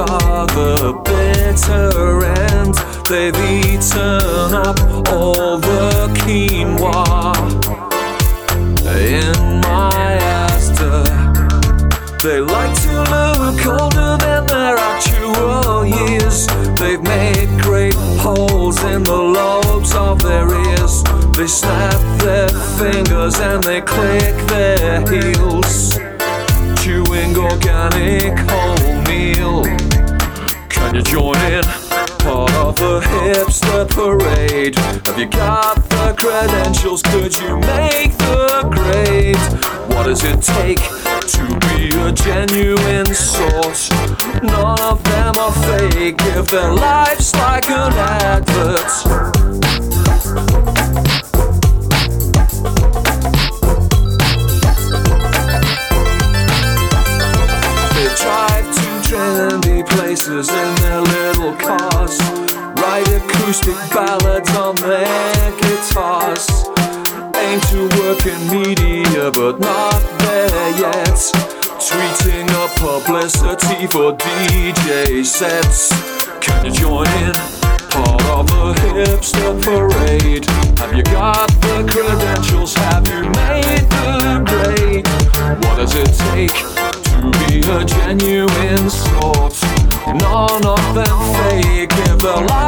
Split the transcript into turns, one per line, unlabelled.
are the bitter end. They've eaten up all the quinoa in my Asda. They like to look older than their actual years. They've made great holes in the lobes of their ears. They snap their fingers and they click their heels, chewing organic wholemeal. Can you join in? Part of the hipster parade. Have you got the credentials? Could you make the grade? What does it take to be a genuine source? None of them are fake if their life's like an advert. Drive to trendy places in their little cars, write acoustic ballads on their guitars, aim to work in media but not there yet, tweeting up publicity for DJ sets. Can you join in? Part of the hipster parade. Have you got the credentials? Have you made the grade? What does it take to be a genuine sort? None of them fake if they're